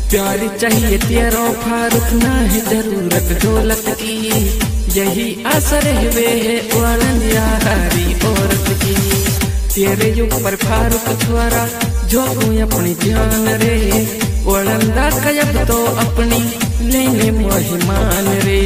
प्यार चाहिए तेरो फारूक, ना है जरूरत दौलत की, यही असर हुए है यारी औरत की। तेरे ऊपर फारूक छुआरा जो तू अपनी जान रे, ओलंदा कयब तो अपनी लेने मेहमान रे।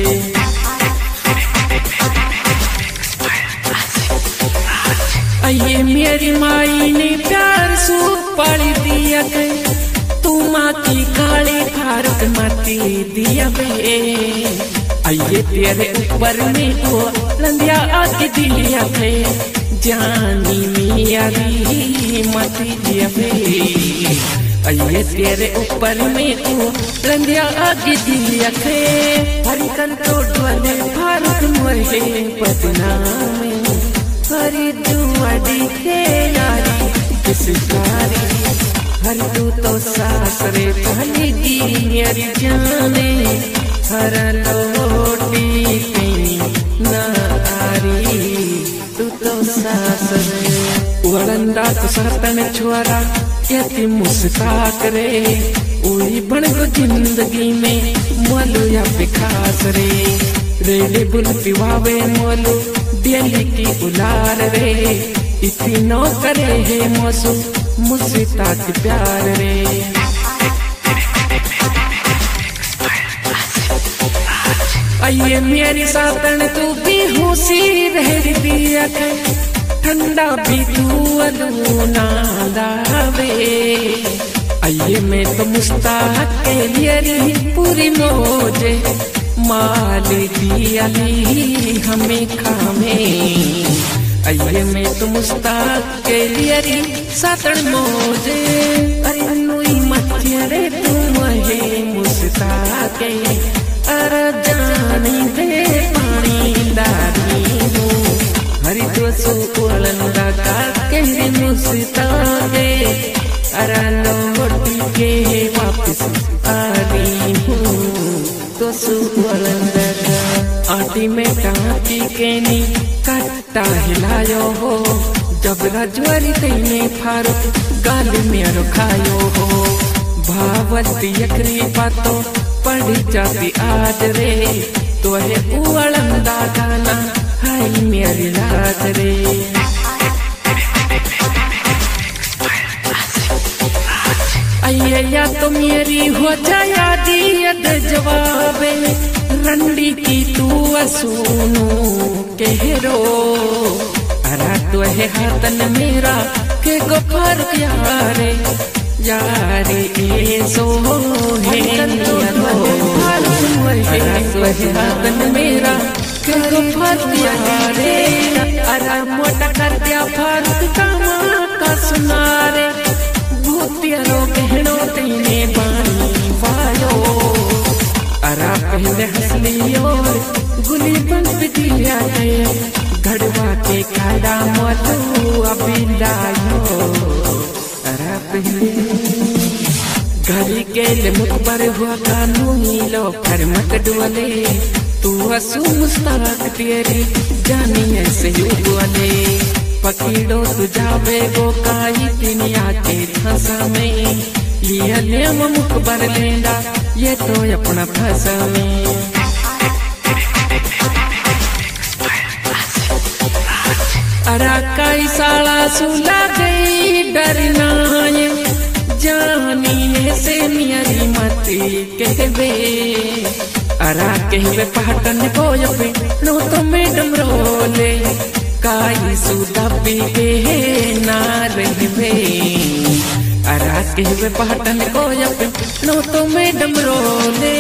ये मेरी माई ने प्यार सू पाली दिया के, तू माँ की काली फारूक माती दिया बे। आइए तेरे ऊपर में वो लंदिया आके दिया बे, जानी मियारी माती दिया बे। आइए तेरे ऊपर में वो लंदिया आके दिया बे, हरी कंटोट वाले फारूक मोरे बदनाम हरी दुआडी के यारी किसकारी। हर तू तो सासरे पहली की मेरी जाने, हर लोटी ना आरी तू तो सासरे। वरंदा तो सरतन छुआरा यति मुस्ताक रे, उड़ी बन को जिंदगी में मोलू या बिखास रे। रेली बुल पिवावे मोलू दिल्ली की उलार रे, इतनी नो करे है मौसू मुझसे ताक प्यार रे। आइए मेरी सातन तू भी होशी रह दिया के, ठंडा भी तू अलूना लावे। आइए मैं तो मुस्ताक के लिए पूरी मौजे माल दिया हमें खामे। आइए मैं तो मुस्ताक के लिए सातन मौजे, अरे अनुई मत रे तू महे मुस्ताक के, अरे जानी दे पानी दादी हो। हरी तो सुलंदा का के मुस्ताक के, अरे लौटी के वापस आ रही हूँ तो सुलंदा का। आटी में टाँकी के नी कट्टा हिलायो हो, जब रजवारी तेने फारूक गाल में रखायो हो। भावती यकरी बातों पढ़ी जाती आज रे, तो है उलंदा गाना हाय मेरी लाज रे। आइए या तो मेरी हो जाया दियत जवाबे, रंडी की तू असुनो कहरो। अरा तो है हाथन मेरा के गोफर यारे, यारे ए सो है नियरो। अरा तो है हाथन मेरा के गोफर यारे, अरा मोटा कर दिया फारूक कामा का सुनारे। भूतियारो कहनो तेने बानी वायो, अरा पहले हंसली और गुली बन दिया है, घड़वा के खाड़ा मोलू अभी लायो। अरा पहले घड़ी के ले मुखबर हुआ कानूनी लो कर मत डुअले, तू हंसू मुस्ताक तेरी जानी ऐसे युगले। पकीड़ो तू जावे गो काई दुनिया के फंसा में, लिया ले मुखबर लेंदा ये तो अपना फंसा में। अरा काई साला सुला गई डरना है, जानी से मेरी मती कहवे। अरा कहवे पहटन को पे नो तो मैडम रोले, काई सुदा पी के ना रहवे। अरा कहवे पहटन को पे नो तो मैडम रोले।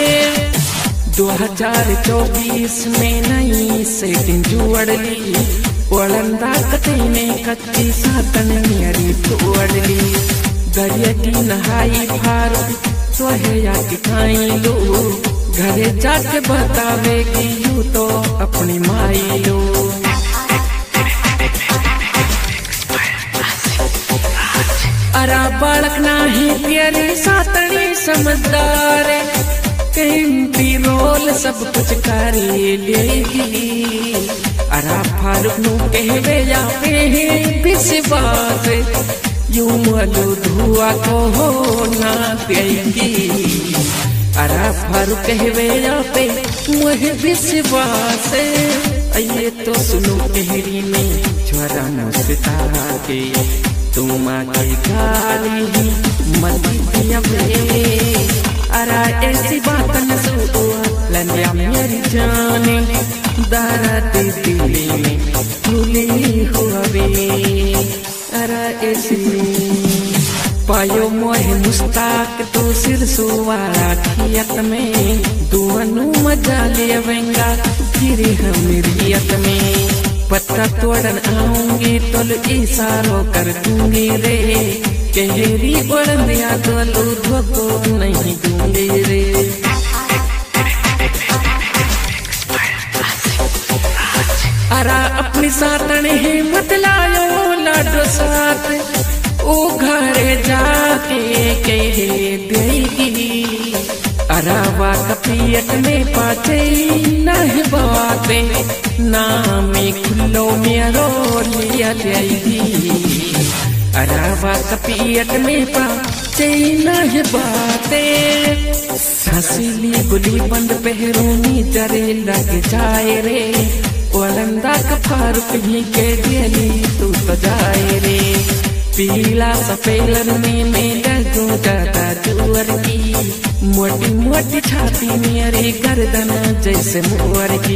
2024 में नई सेटिंग जुड़ली, ओलंदा कतने कच्ची सातन मेरी तोड़ली। दरिया की नहाई फारूक सोहया की खाई लो, घरे जाके बतावेगी यूं तो अपनी माई लो। अरा बालक नाही तेरी सातनी समझदार, कहती रोल सब कुछ करी लेगी। अरा फारूक नू कहवे या पे विश्वास, यूं मलू धुआ को हो ना देगी अरा फारूक कहवे पे मुझे विश्वास ये तो सुनो कहरी में ज्वरा मुस्ता के तुम आके गाली मत दिया अरा ऐसी बात न सुनो लंडिया मेरी जाने दर्द दिल में भूली हुआ वे अरा ऐसी पायो मोहे मुस्ताक तो सिर सुवारा खियत में दुअनु मजा ले वेंगा फिर हमीरियत में पत्ता तोड़न आऊंगी तो इशारों कर दूंगी रे कहरी बड़ंदिया तो लूधो को नहीं दूंगी रे अरा अपनी सातने हिम्मत लायो लाडो साथ ओ घरे जाके कहे देगी अरावा कपियत में पाचे नहीं बाते ना में खुलो मेरो लिया जाएगी अरावा कपियत में पाचे नहीं बाते हसीली गुली बंद पहरोनी जरे लग जाए रे ओलंदा का फारूक ही के गेली तू तो जाए रे पीला सफेद में लगू जाता जुअर की मोटी मोटी छाती मेरी गर्दन जैसे मोर की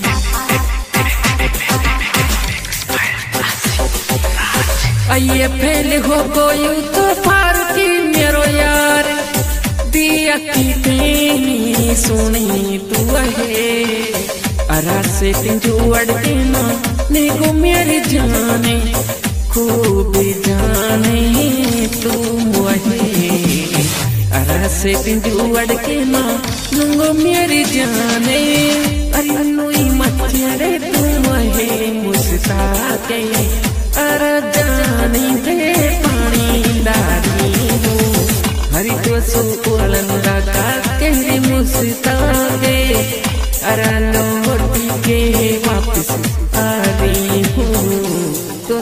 आइए फैल हो कोई तो फारूकी मेरो यार दिया की तेनी सुनी तू है अरा से जुअड़ के ना नेगो मेरी जाने खूब जाने तू वही अरा से जुअड़ के ना लूंगो मेरी जाने अरे नुई मच्छरे तू वही मुस्ता के अरा जाने दे पानी डाली हो हरी तो सुलंदा का कहरी मुस्ता के अरा लौटी के वापस आ रही हूँ तो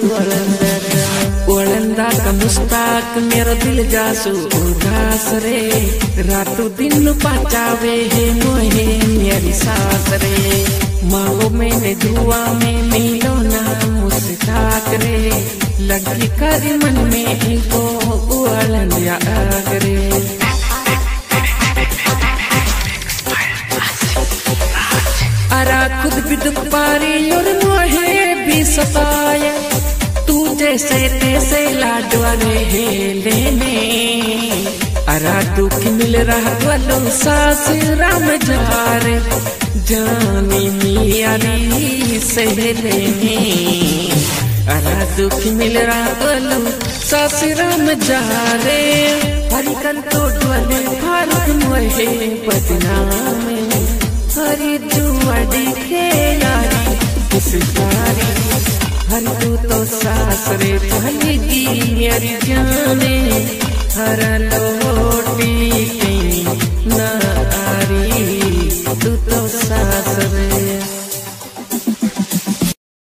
ओलंदा का मुस्ताक मेरा दिल जासू उदास रे रातों दिन पाचावे है मोहे मेरी सास रे मांगो मैंने दुआ में मिलो ना मुस्ताक रे लगी करी मन में को ओलंदा आगरे अरा खुद भी दुख पारी और मोहे भी सताया तू जैसे तैसे लाडवा रे लेने अरा दुख मिल रहा वालो सास राम जार जानी मियारी से लेने अरा दुख मिल रहा वालो सास राम जारे हरिकन तो डोले फारूक मोहे बदनाम हरी जुआड़ी के यारी किसकारी हर तू तो सासरे चलेगी मेरी जाने हर लोटी ना आ रही तू तो सासरे